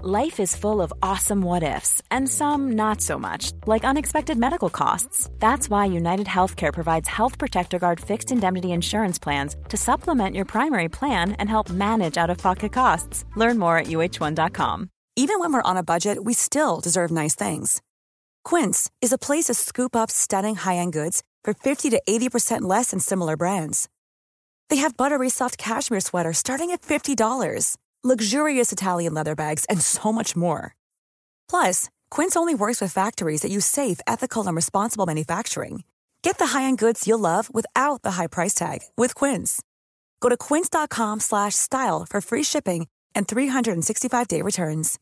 Life is full of awesome what-ifs, and some not so much, like unexpected medical costs. That's why United Healthcare provides Health Protector Guard fixed indemnity insurance plans to supplement your primary plan and help manage out-of-pocket costs. Learn more at uh1.com. Even when we're on a budget, we still deserve nice things. Quince is a place to scoop up stunning high-end goods for 50 to 80% less than similar brands. They have buttery soft cashmere sweaters starting at $50, luxurious Italian leather bags, and so much more. Plus, Quince only works with factories that use safe, ethical, and responsible manufacturing. Get the high-end goods you'll love without the high price tag with Quince. Go to quince.com/style for free shipping and 365-day returns.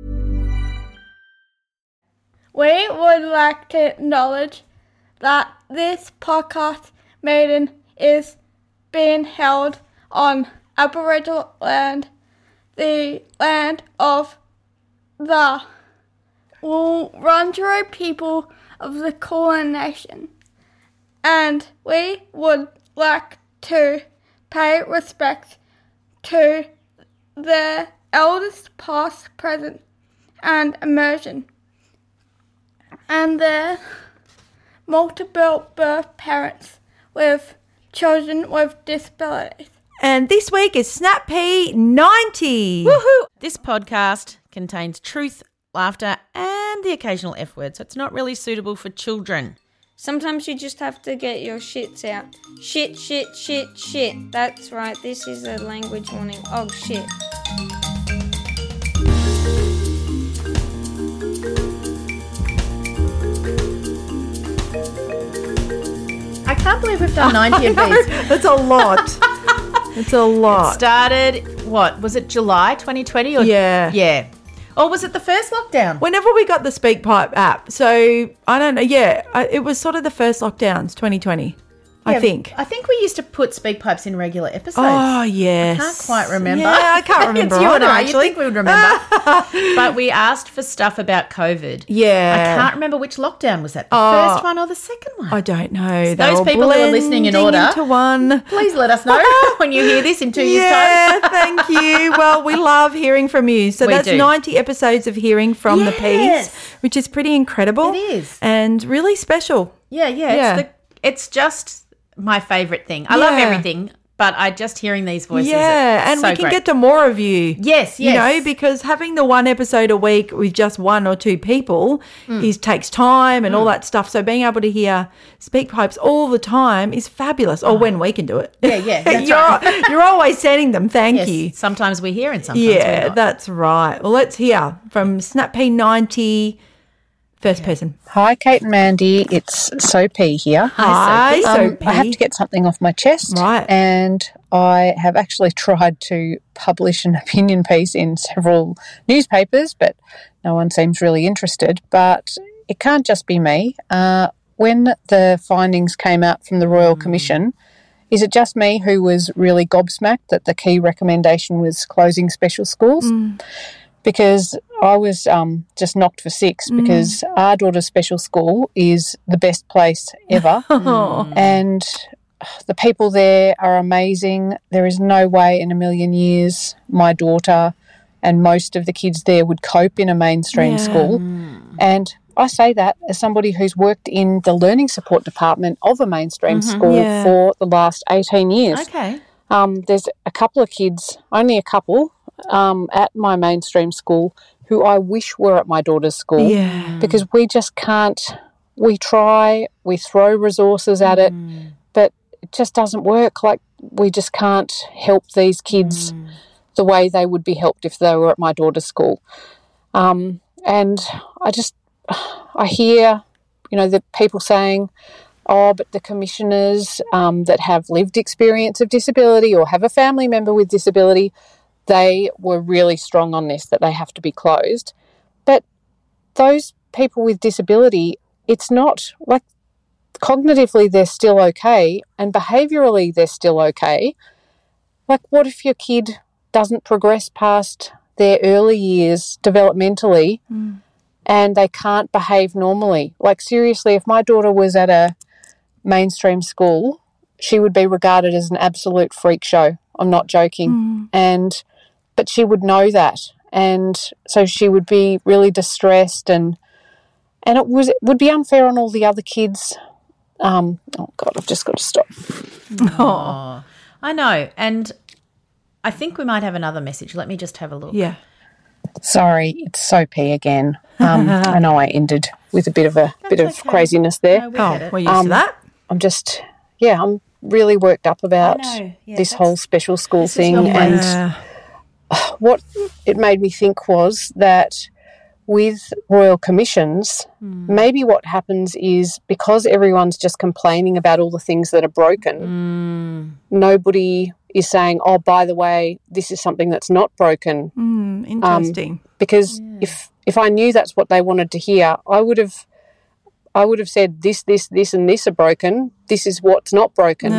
We would like to acknowledge that this podcast meeting is being held on Aboriginal land, the land of the Wurundjeri people of the Kulin Nation, and we would like to pay respect to the elders past, present, and emerging, and their multiple birth parents with children with disabilities. And this week is Snap P90. Woohoo! This podcast contains truth, laughter, and the occasional F word, so it's not really suitable for children. Sometimes you just have to get your shits out. Shit, shit, shit, shit. That's right, this is a language warning. Oh, shit. I can't believe we've done 90 of these. That's a lot. It's a lot. It started, what, was it July 2020? Or Yeah. Yeah. Or was it the first lockdown? Whenever we got the SpeakPipe app, so I don't know, it was sort of the first lockdowns, 2020, I think. I think we used to put SpeakPipes in regular episodes. Oh, yes. I can't quite remember. Yeah, I can't remember It's you and either, I. You'd actually. think we would remember. But we asked for stuff about COVID. Yeah. I can't remember which lockdown was that, the first one or the second one? I don't know. So They those were people who are listening in blending order, into one. please let us know when you hear this in 2 years' Yeah, time. thank you. Well, we love hearing from you. So We that's do. 90 episodes of hearing from the Yes. P's, which is pretty incredible. It is. And really special. Yeah. Yeah. It's just my favourite thing. I love Yeah. everything, but I just hearing these voices. Yeah, and so we can great. get to more of you. Yes, You know, yes. because having the one episode a week with just one or two people takes time and all that stuff. So being able to hear SpeakPipes all the time is fabulous. Or when we can do it. Yeah, that's You're always sending them. Thank Yes, you. sometimes we hear and sometimes we're Yeah, not. that's right. Well, let's hear from Snap P90, first person. Hi, Kate and Mandy. It's Sophie here. Hi, Sophie. I have to get something off my chest. Right. And I have actually tried to publish an opinion piece in several newspapers, but no one seems really interested. But it can't just be me. When the findings came out from the Royal Commission, is it just me who was really gobsmacked that the key recommendation was closing special schools? Because I was just knocked for six because our daughter's special school is the best place ever. And the people there are amazing. There is no way in a million years my daughter and most of the kids there would cope in a mainstream school. And I say that as somebody who's worked in the learning support department of a mainstream school for the last 18 years. Okay. There's a couple of kids, only a couple, at my mainstream school who I wish were at my daughter's school because we just can't. We try, we throw resources at it, but it just doesn't work. Like, we just can't help these kids the way they would be helped if they were at my daughter's school. And I hear, the people saying, oh, but the commissioners that have lived experience of disability or have a family member with disability, they were really strong on this, that they have to be closed. But those people with disability, it's not like cognitively they're still okay and behaviourally they're still okay. Like, what if your kid doesn't progress past their early years developmentally and they can't behave normally? Like, seriously, if my daughter was at a mainstream school, she would be regarded as an absolute freak show. I'm not joking. But she would know that. And so she would be really distressed, and it would be unfair on all the other kids. Oh, God, I've just got to stop. Oh, I know. And I think we might have another message. Let me just have a look. Yeah. Sorry, it's Soapy again. I know I ended with a bit of craziness there. No, we get it. We're used to that. I'm really worked up about this whole special school thing, and what it made me think was that with Royal Commissions, maybe what happens is because everyone's just complaining about all the things that are broken, nobody is saying, oh, by the way, this is something that's not broken. Interesting. Because if I knew that's what they wanted to hear, I would have said this, and this are broken. This is what's not broken.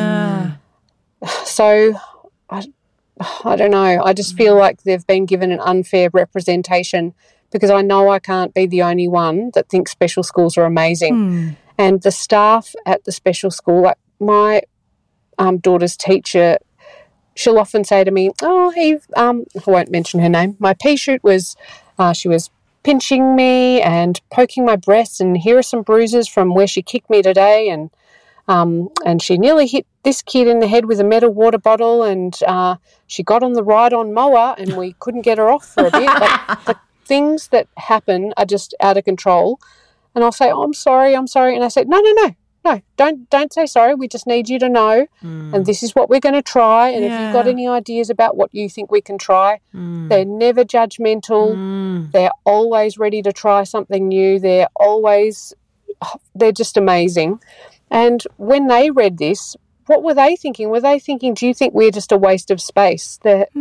So I don't know. I just feel like they've been given an unfair representation, because I know I can't be the only one that thinks special schools are amazing. And the staff at the special school, like my daughter's teacher, she'll often say to me, oh, Eve, I won't mention her name, my pea shoot was, she was pinching me and poking my breasts, and here are some bruises from where she kicked me today, and she nearly hit this kid in the head with a metal water bottle, and she got on the ride-on mower and we couldn't get her off for a bit. Like, things that happen are just out of control. And I'll say, oh, I'm sorry. And I said, no, don't say sorry. We just need you to know. And this is what we're going to try. And if you've got any ideas about what you think we can try, they're never judgmental. They're always ready to try something new. They're just amazing. And when they read this, what were they thinking? Were they thinking, do you think we're just a waste of space?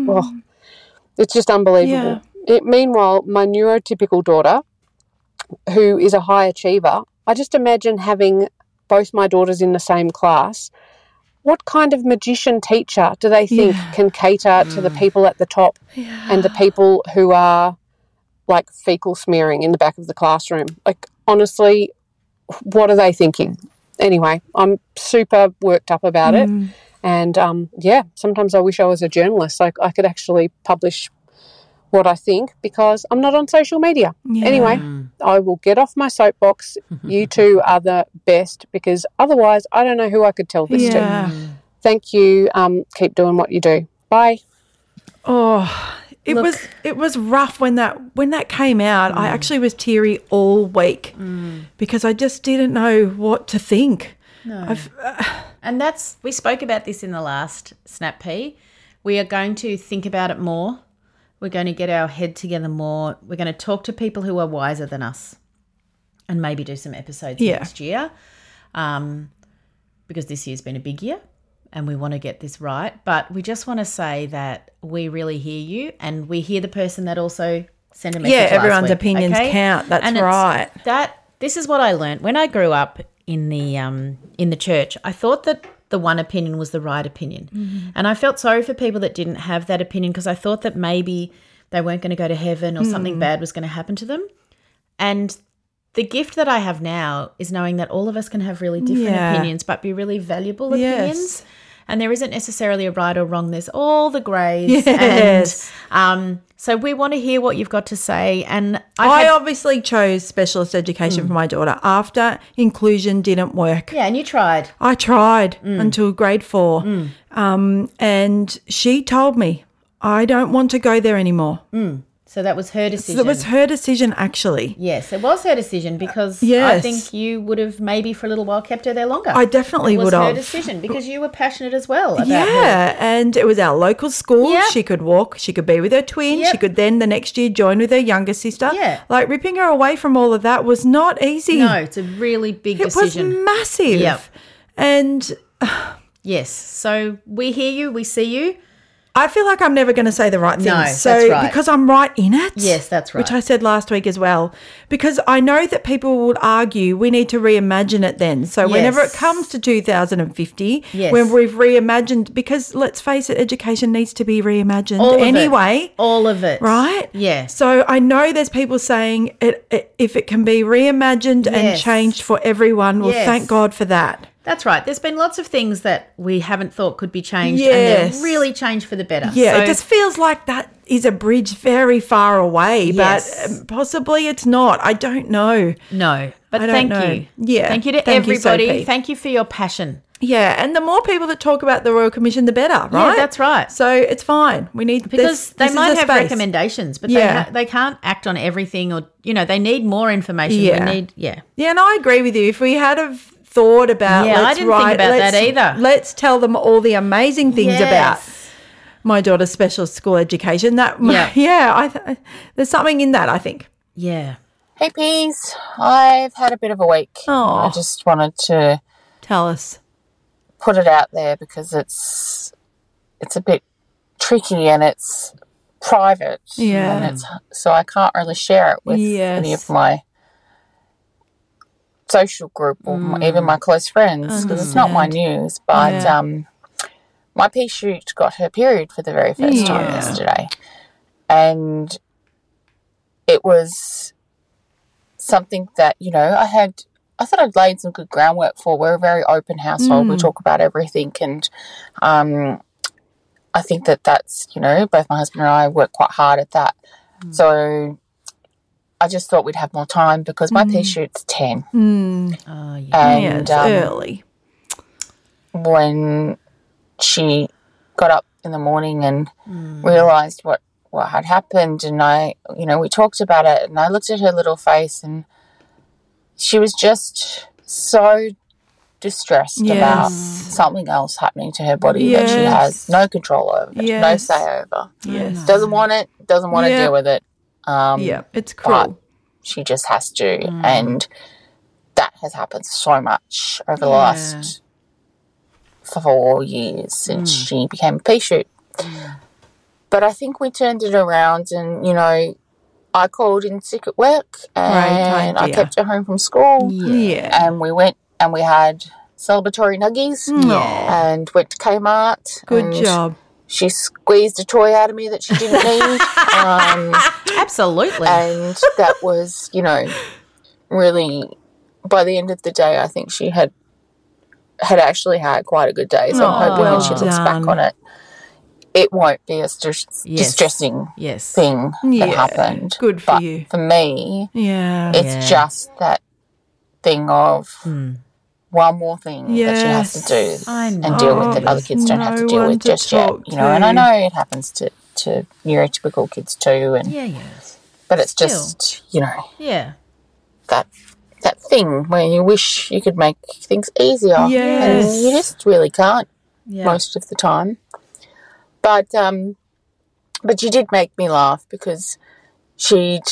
It's just unbelievable. Meanwhile, my neurotypical daughter, who is a high achiever, I just imagine having both my daughters in the same class. What kind of magician teacher do they think can cater to the people at the top and the people who are like fecal smearing in the back of the classroom? Like, honestly, what are they thinking? Anyway, I'm super worked up about it. And, sometimes I wish I was a journalist. Like, I could actually publish what I think, because I'm not on social media. Anyway, I will get off my soapbox. You two are the best, because otherwise I don't know who I could tell this to. Thank you. Keep doing what you do. Bye. Oh, it was rough when that came out. I actually was teary all week because I just didn't know what to think. No. And we spoke about this in the last Snap P. We are going to think about it more. We're going to get our head together more. We're going to talk to people who are wiser than us and maybe do some episodes next year, because this year's been a big year and we want to get this right. But we just want to say that we really hear you, and we hear the person that also sent a message last everyone's week, opinions count. That's right. This is what I learned. When I grew up in the church, I thought that the one opinion was the right opinion. And I felt sorry for people that didn't have that opinion, because I thought that maybe they weren't going to go to heaven or something bad was going to happen to them. And the gift that I have now is knowing that all of us can have really different opinions, but be really valuable opinions. And there isn't necessarily a right or wrong. There's all the greys. And so we want to hear what you've got to say. And I obviously chose specialist education for my daughter after inclusion didn't work. Yeah, and you tried. I tried until grade 4. And she told me, I don't want to go there anymore. So that was her decision. So it was her decision, actually. Yes, it was her decision, because I think you would have maybe for a little while kept her there longer. I definitely would have. It was her decision, because you were passionate as well about her. And it was our local school. Yep. She could walk. She could be with her twin. Yep. She could then the next year join with her younger sister. Yeah. Like, ripping her away from all of that was not easy. No, it's a really big decision. It was massive. Yep. And yes, so we hear you, we see you. I feel like I'm never going to say the right thing. No, so, that's right. Because I'm right in it. Yes, that's right. Which I said last week as well. Because I know that people would argue we need to reimagine it then. So whenever it comes to 2050, when we've reimagined, because let's face it, education needs to be reimagined anyway. All of it. Right? Yeah. So I know there's people saying if it can be reimagined and changed for everyone, well, thank God for that. That's right. There's been lots of things that we haven't thought could be changed, Yes. and they're really changed for the better. Yeah, So- it just feels like that is a bridge very far away, Yes. but possibly it's not. I don't know. No, but I don't thank know. you. Yeah. Thank you to Thank you, everybody. Sophie. Thank you for your passion. Yeah, and the more people that talk about the Royal Commission, the better, right? Yeah, that's right. So it's fine. We need Because they this is might a have space. recommendations, but Yeah. they can't act on everything, or they need more information. Yeah. We need Yeah, and I agree with you. If we had have thought about, Yeah, I let's didn't think write, about that let's- either. Let's tell them all the amazing things Yes. about my daughter's special school education. That Yeah. there's something in that, I think. Yeah. Hey, Peas. I've had a bit of a week. Oh. I just wanted to Tell us. put it out there because it's a bit tricky and it's private. Yeah. And so I can't really share it with any Yes. of my social group or even my close friends because it's not my news. But my pea shoot got her period for the very first time yesterday. And it was something that, I thought I'd laid some good groundwork for. We're a very open household. We talk about everything. And I think that's, both my husband and I work quite hard at that. So I just thought we'd have more time because my pea shoot's 10. Oh, yeah. And it's early. when she got up in the morning and realised what had happened, and we talked about it, and I looked at her little face, and she was just so distressed about something else happening to her body that she has no control over, no say over. Yes. Doesn't want it, doesn't want to deal with it. It's But cruel. she just has to, and that has happened so much over the last 4 years since she became a pea shoot. But I think we turned it around, and I called in sick at work, and I kept her home from school. Yeah. And we went and we had celebratory nuggies, and went to Kmart. Good and job. She squeezed a toy out of me that she didn't need. Absolutely. And that was, really, by the end of the day, I think she had actually had quite a good day. So I'm hoping when she looks back on it, it won't be a distressing thing that happened. Good for but you. For me, Yeah. it's just that thing of one more thing that she has to do and deal with that other kids don't have to no deal one with to just yet. talk And I to. know it happens to neurotypical kids too. And but it's just that thing where you wish you could make things easier, Yes. and you just really can't most of the time. But she did make me laugh because she'd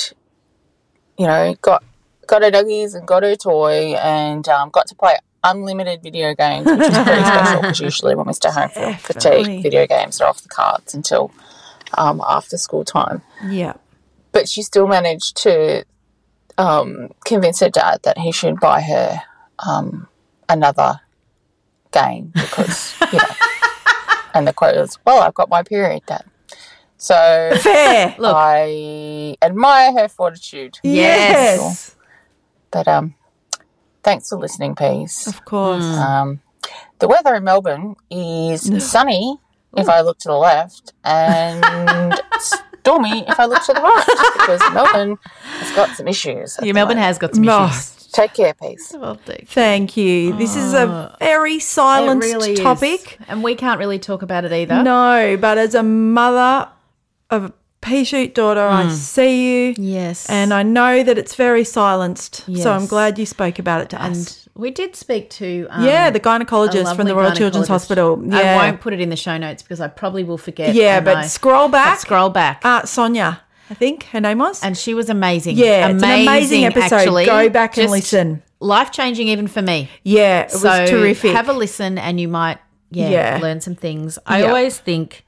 got her duggies and got her toy and got to play unlimited video games, which is pretty special because usually when we stay home for fatigue, video games are off the cards until after school time. Yeah. But she still managed to convince her dad that he should buy her another game because, and the quote was, "Well, I've got my period, Dad." So Fair. Look. I admire her fortitude. Yes. But thanks for listening, Peas. Of course. The weather in Melbourne is sunny if I look to the left and stormy if I look to the right because Melbourne has got some issues. at the Melbourne moment. has got some Oh, issues. Take care, Peas. Thank you. This is a very silenced It really topic. is. And we can't really talk about it either. No, but as a mother of a pea shoot daughter, I see you. Yes. And I know that it's very silenced. Yes. So I'm glad you spoke about it to us. And we did speak to The a gynecologist from the lovely Royal Children's gynecologist. Hospital. Yeah. I won't put it in the show notes because I probably will forget. Yeah, and but scroll back. But scroll back. Sonia, I think her name was. And she was amazing. Yeah, it's an amazing episode. Actually. Go back and Just listen. Life-changing even for me. Yeah, it was So terrific. have a listen and you might learn some things. I Yeah. always think,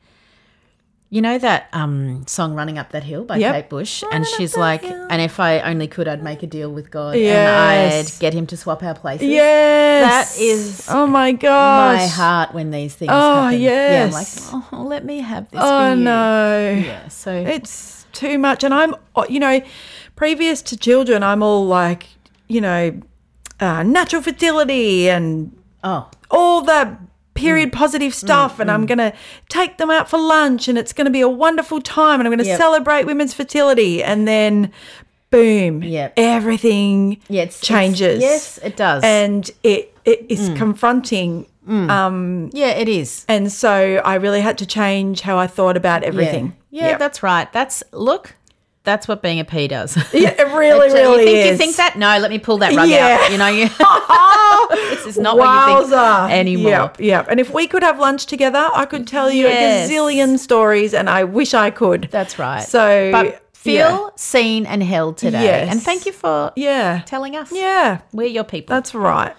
that song Running Up That Hill by Yep. Kate Bush, and she's like, and if I only could, I'd make a deal with God Yes. and I'd get him to swap our places. Yes. That is Oh my gosh. my heart when these things Oh, happen. yes. Yeah, I'm like, let me have this Oh for you. no. Yeah, so It's too much. And I'm, previous to children, I'm all like, natural fertility and all the period positive stuff, and I'm going to take them out for lunch, and it's going to be a wonderful time, and I'm going to celebrate women's fertility, and then boom, everything changes. Yes, it does. And it is confronting. It is. And so I really had to change how I thought about everything. Yeah, that's right. That's what being a P does. Yeah, it really is. You think that? No, let me pull that rug out. You know, this is not what you think anymore. Yep. And if we could have lunch together, I could tell you a gazillion stories, and I wish I could. That's right. So, but feel seen and held today. Yes. And thank you for telling us. Yeah. We're your people. That's right.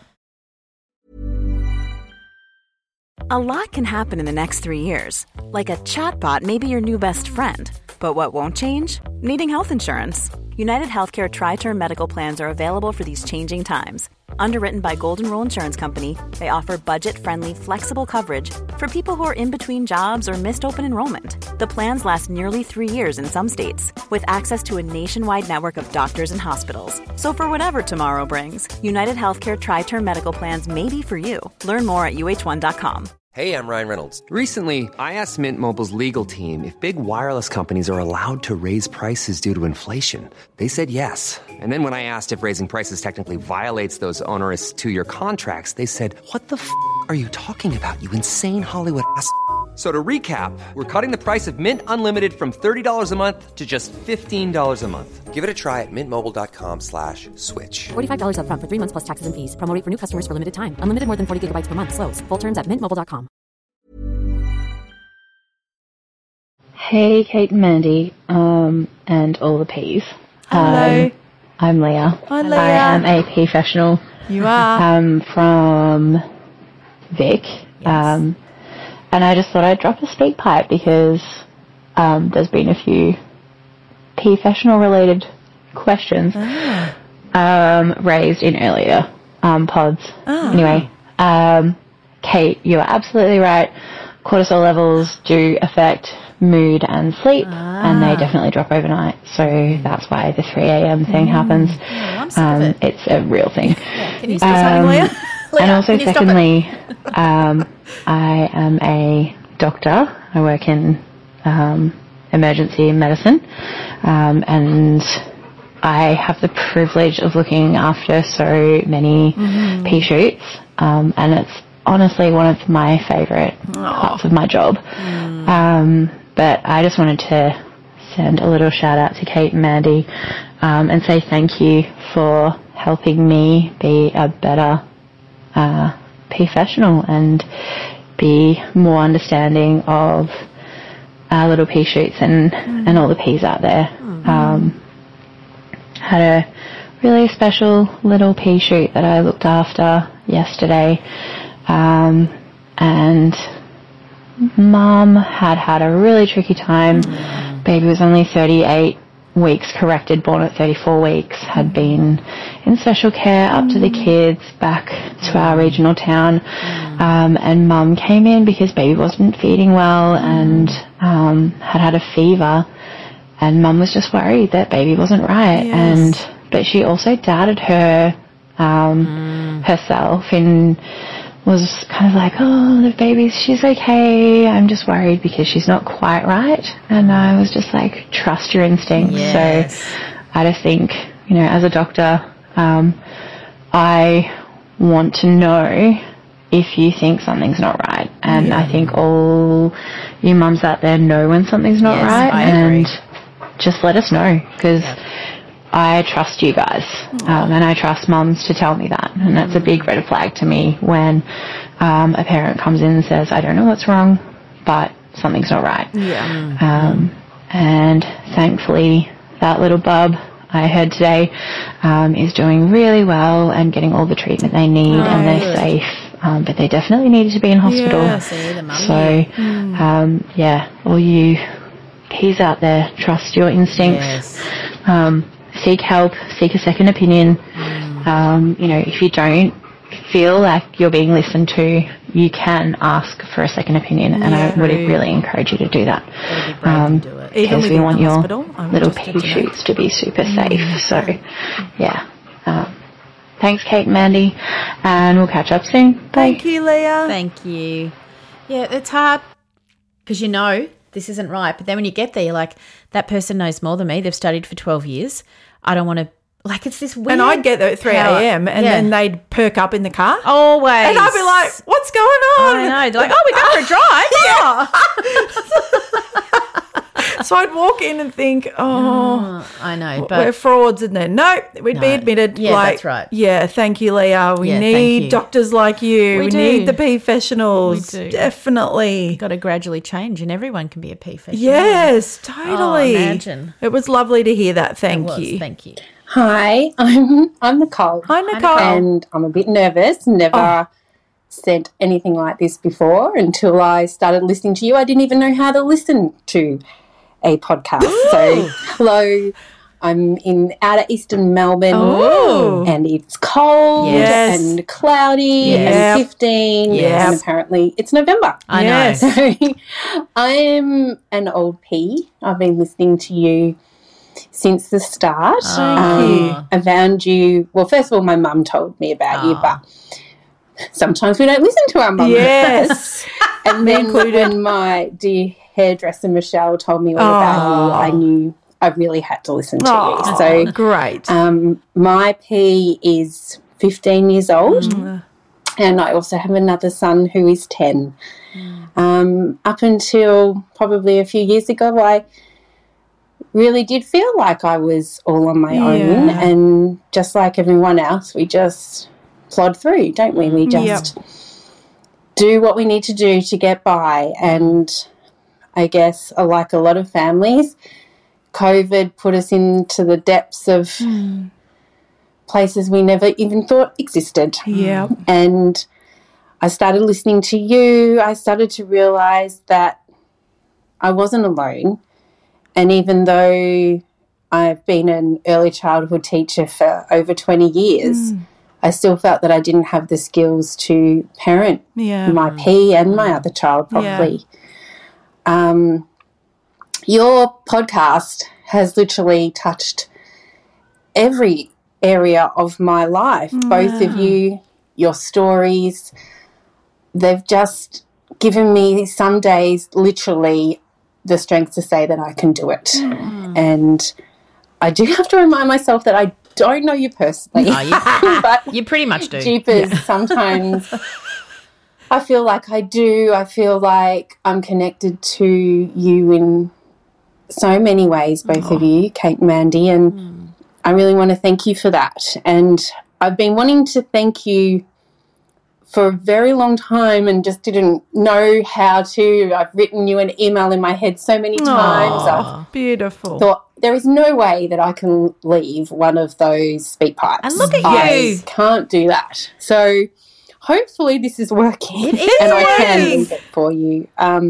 A lot can happen in the next 3 years. Like a chatbot may be your new best friend. But what won't change? Needing health insurance. United Healthcare Tri-Term Medical Plans are available for these changing times. Underwritten by Golden Rule Insurance Company, they offer budget-friendly, flexible coverage for people who are in between jobs or missed open enrollment. The plans last nearly 3 years in some states, with access to a nationwide network of doctors and hospitals. So for whatever tomorrow brings, United Healthcare Tri-Term Medical Plans may be for you. Learn more at uh1.com. Hey, I'm Ryan Reynolds. Recently, I asked Mint Mobile's legal team if big wireless companies are allowed to raise prices due to inflation. They said yes. And then when I asked if raising prices technically violates those onerous 2-year contracts, they said, "What the f*** are you talking about, you insane Hollywood ass?" So to recap, we're cutting the price of Mint Unlimited from $30 a month to just $15 a month. Give it a try at mintmobile.com/switch. $45 up front for 3 months plus taxes and fees. Promo rate for new customers for limited time. Unlimited more than 40 gigabytes per month. Slows full terms at mintmobile.com. Hey, Kate and Mandy, and all the Ps. Hello. I'm Leah. Hi, Leah. I am a professional. You are. From Vic. Yes. And I just thought I'd drop a speak pipe because there's been a few professional related questions raised in earlier pods. Anyway, Kate, you are absolutely right. Cortisol levels do affect mood and sleep, and they definitely drop overnight. So that's why the 3 a.m. thing happens. It's a real thing. Yeah. Can you stop something, Leah? And also, secondly, I am a doctor. I work in emergency medicine, and I have the privilege of looking after so many pea shoots, and it's honestly one of my favourite parts of my job. But I just wanted to send a little shout out to Kate and Mandy and say thank you for helping me be a better professional and be more understanding of our little pea shoots and all the peas out there. Had a really special little pea shoot that I looked after yesterday, and Mum had a really tricky time. Baby was only 38 weeks corrected, born at 34 weeks, had been in special care up to the kids back to our regional town, and Mum came in because baby wasn't feeding well and had a fever, and Mum was just worried that baby wasn't right. But she also doubted her herself and was kind of like, oh, the baby, she's okay, I'm just worried because she's not quite right. And I was just like, trust your instincts. Yes. So I just think, you know, as a doctor, I want to know if you think something's not right. And I think all you mums out there know when something's not right. I agree. And just let us know, because I trust you guys, and I trust mums to tell me that. And that's a big red flag to me when a parent comes in and says, I don't know what's wrong, but something's not right. And thankfully, that little bub I heard today is doing really well and getting all the treatment they need, and they're safe. But they definitely needed to be in hospital. All you peas out there, trust your instincts. Seek help, seek a second opinion. You know, if you don't feel like you're being listened to, you can ask for a second opinion, and I would really encourage you to do that. Because we want your little pea shoots to be super safe. So, Thanks, Kate and Mandy, and we'll catch up soon. Bye. Thank you, Leah. Thank you. Yeah, it's hard because you know this isn't right, but then when you get there, you're like, that person knows more than me. They've studied for 12 years. I don't want to, like, it's this weird. And I'd get there at 3 a.m. and then they'd perk up in the car. Always. And I'd be like, what's going on? I know. They're like, oh, we're going for a drive. So I'd walk in and think, I know, but we're frauds, and then we'd be admitted. Yeah, that's right. Yeah, thank you, Leah. We need doctors like you. We need the professionals. We do. Definitely. Got to gradually change, and everyone can be a professional. Yes, totally. Imagine. It was lovely to hear that. Thank you. Thank you. Hi, I'm Nicole. Hi, Nicole. And I'm a bit nervous. Never said anything like this before until I started listening to you. I didn't even know how to listen to a podcast. So, hello, I'm in outer eastern Melbourne and it's cold and cloudy and 15 and apparently it's November. I know. So, I'm an old P. I've been listening to you since the start. I found you, well, first of all, my mum told me about you, but sometimes we don't listen to our mum. Yes. And then when my dear hairdresser Michelle told me all about you, I knew I really had to listen to you. So great. My P is 15 years old and I also have another son who is 10. Up until probably a few years ago, I really did feel like I was all on my own, and just like everyone else, we just plod through, don't we? We just do what we need to do to get by. And I guess, like a lot of families, COVID put us into the depths of places we never even thought existed. Yeah. And I started listening to you. I started to realise that I wasn't alone. And even though I've been an early childhood teacher for over 20 years, I still felt that I didn't have the skills to parent my P and my other child properly. Your podcast has literally touched every area of my life, both of you, your stories. They've just given me some days literally the strength to say that I can do it. And I do have to remind myself that I don't know you personally. But you pretty much do. Jeepers, sometimes I feel like I do. I feel like I'm connected to you in so many ways, both of you, Kate and Mandy, and I really want to thank you for that. And I've been wanting to thank you for a very long time and just didn't know how to. I've written you an email in my head so many times. Beautiful. Thought there is no way that I can leave one of those speak pipes. And look at you. I can't do that. So hopefully this is working and I can leave it for you.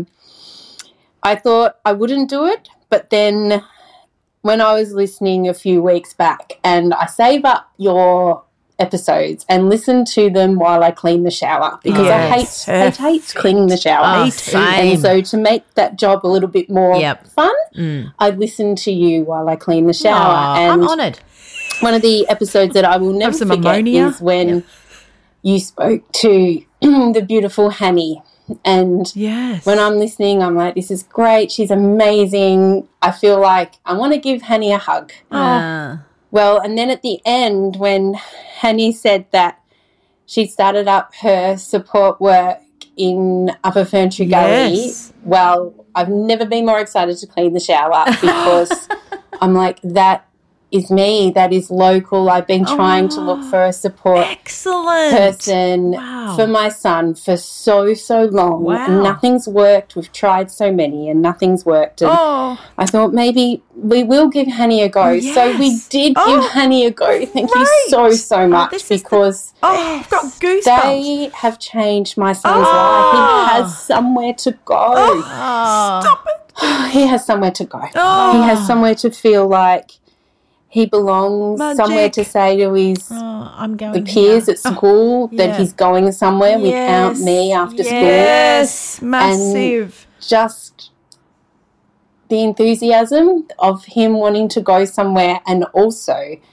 I thought I wouldn't do it, but then when I was listening a few weeks back, and I save up your episodes and listen to them while I clean the shower because I hate cleaning the shower. And so to make that job a little bit more fun, I listen to you while I clean the shower. And I'm honoured. One of the episodes that I will never forget is when you spoke to the beautiful Hanny. And when I'm listening, I'm like, this is great. She's amazing. I feel like I want to give Hanny a hug. Well, and then at the end when Hanny said that she started up her support work in Upper Ferntree Gully, well, I've never been more excited to clean the shower because I'm like, that is me. That is local. I've been trying to look for a support person for my son for so long. And nothing's worked. We've tried so many and nothing's worked. And I thought maybe we will give Hanny a go. So we did give Hanny a go. Thank you so much because I've got goosebumps. They have changed my son's life. He has somewhere to go. Stop it. He has somewhere to go. He has somewhere to feel like he belongs, somewhere to say to his the peers at school that he's going somewhere without me after school. Yes, massive. And just the enthusiasm of him wanting to go somewhere, and also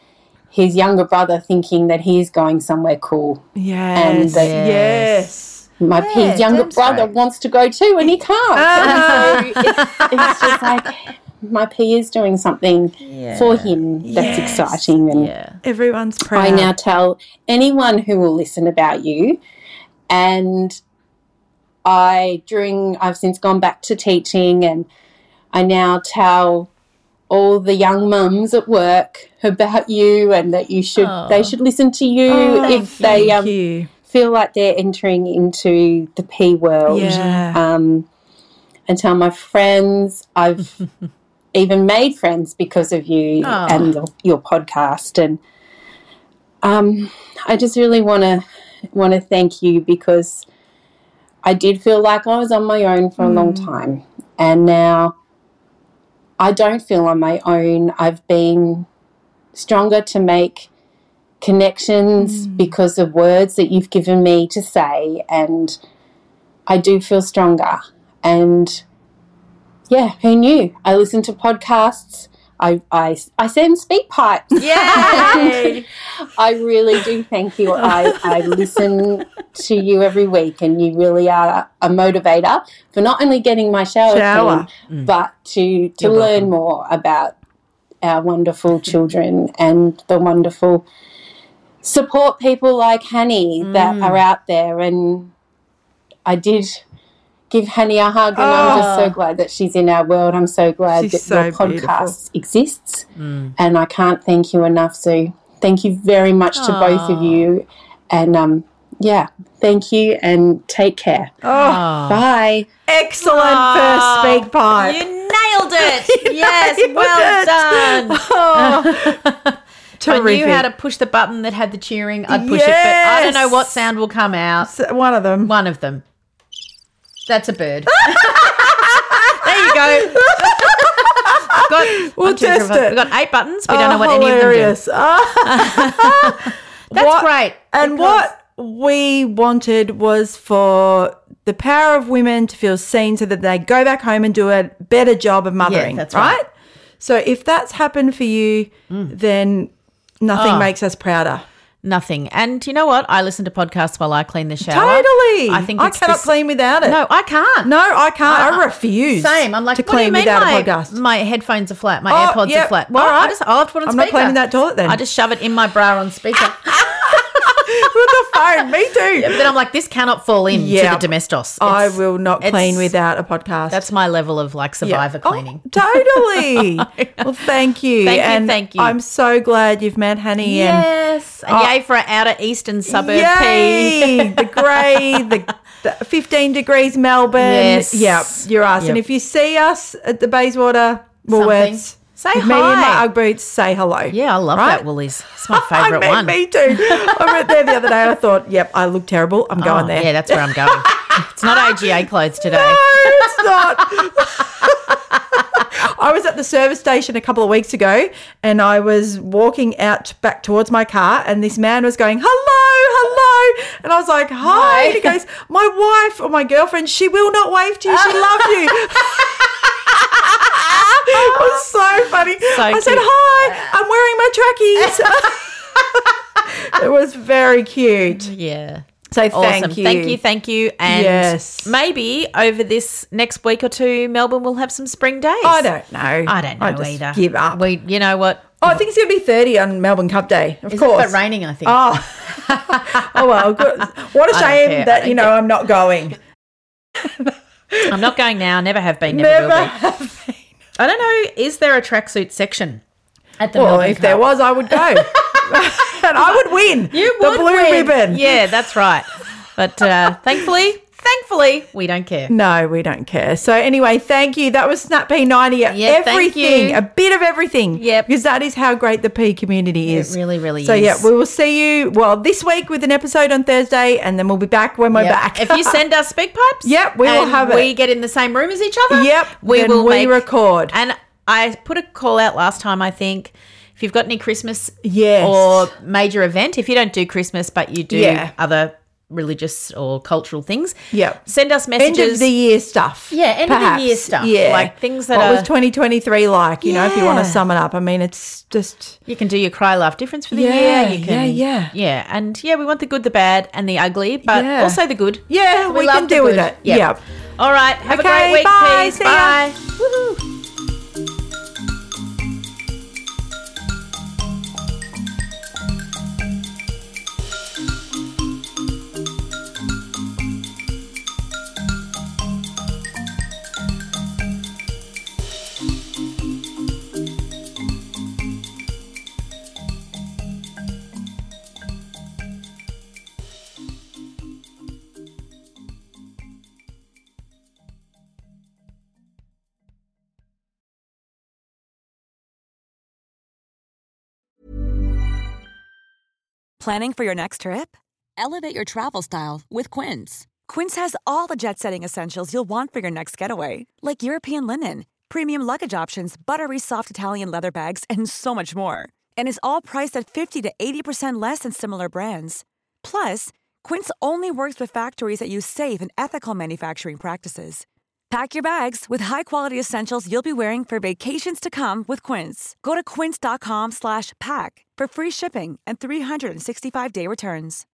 his younger brother thinking that he is going somewhere cool. Yes. And that his younger brother wants to go too and he can't. And so it's just like my P is doing something for him that's exciting. And everyone's proud. I now tell anyone who will listen about you, and I've since gone back to teaching, and I now tell all the young mums at work about you, and that they should listen to you if they feel like they're entering into the P world. And tell my friends. I've even made friends because of you and your podcast, and I just really want to thank you, because I did feel like I was on my own for a long time, and now I don't feel on my own. I've been stronger to make connections because of words that you've given me to say, and I do feel stronger. And, who knew? I listen to podcasts. I send speak pipes. Yay! I really do thank you. I listen to you every week, and you really are a motivator for not only getting my shower clean, but to learn more about our wonderful children and the wonderful support people like Hanny that are out there. And I did give Hanny a hug, and I'm just so glad that she's in our world. I'm so glad that your podcast exists, and I can't thank you enough. So thank you very much to both of you, and thank you, and take care. Bye. Excellent first speak pipe. You nailed it. Yes, well done. If I knew how to push the button that had the cheering, I'd push it, but I don't know what sound will come out. One of them. That's a bird. There you go. We'll test it. We've got 8 buttons. We don't know what any of them do. That's great. And what we wanted was for the power of women to feel seen, so that they go back home and do a better job of mothering. Yeah, that's right. So if that's happened for you, then nothing makes us prouder. Nothing. And you know what? I listen to podcasts while I clean the shower. Totally. I think I cannot clean without it. No, I can't. No, I can't. I refuse. Same. I'm like, to clean without a podcast. My headphones are flat. My AirPods are flat. Well, I'll have to put on speaker. I'm not cleaning that toilet then. I just shove it in my bra on speaker. With the phone, me too. Yeah, but then I'm like, this cannot fall into the domestos. I will not clean without a podcast. That's my level of survivor cleaning. Totally. Well, thank you. Thank you. I'm so glad you've met Hanny. Yes. And yay for our outer eastern suburb P. The grey, the 15 degrees Melbourne. Yes. Yeah, you're us. Yep. And if you see us at the Bayswater Woolworths, say hi. Me in my Ugg boots, say hello. Yeah, I love that Woolies. It's my favourite one. Me too. I went there the other day and I thought, I look terrible. I'm going there. Yeah, that's where I'm going. It's not AGA clothes today. No, it's not. I was at the service station a couple of weeks ago, and I was walking out back towards my car, and this man was going, hello. And I was like, hi. And he goes, my wife or my girlfriend, she will not wave to you. She loves you. It was so funny. I said, hi, I'm wearing my trackies. It was very cute. Yeah. So awesome. Thank you. And maybe over this next week or two, Melbourne will have some spring days. I don't know. I don't know either. Give up. You know what? I think it's going to be 30 on Melbourne Cup Day, of course. But raining, I think. Oh well, good. What a shame that, I'm not going. I'm not going now. Never have been. Never will be. I don't know. Is there a tracksuit section at the Melbourne Cup? If there was, I would go. And I would win. You would the blue ribbon. Yeah, that's right. But thankfully, we don't care. No, we don't care. So anyway, thank you. That was Snap P90. Yeah, everything, a bit of everything. Yep. Because that is how great the P community is. It really, really is. So we will see you, this week with an episode on Thursday, and then we'll be back when we're back. If you send us speak pipes, we will have it. We get in the same room as each other. We record. And I put a call out last time, I think. If you've got any Christmas or major event, if you don't do Christmas but you do other religious or cultural things. Yep. Send us messages. End of the year stuff. Yeah, end of the year stuff. Yeah. Like things that what was 2023 like, you know, if you want to sum it up. I mean, it's just... You can do your cry, laugh difference for the year. You can, Yeah. And, we want the good, the bad and the ugly, but also the good. Yeah, we can deal with it. Yep. All right. Have a great week, bye. Peas. Bye. Woohoo. Planning for your next trip? Elevate your travel style with Quince. Quince has all the jet-setting essentials you'll want for your next getaway, like European linen, premium luggage options, buttery soft Italian leather bags, and so much more. And is all priced at 50 to 80% less than similar brands. Plus, Quince only works with factories that use safe and ethical manufacturing practices. Pack your bags with high-quality essentials you'll be wearing for vacations to come with Quince. Go to quince.com/pack for free shipping and 365-day returns.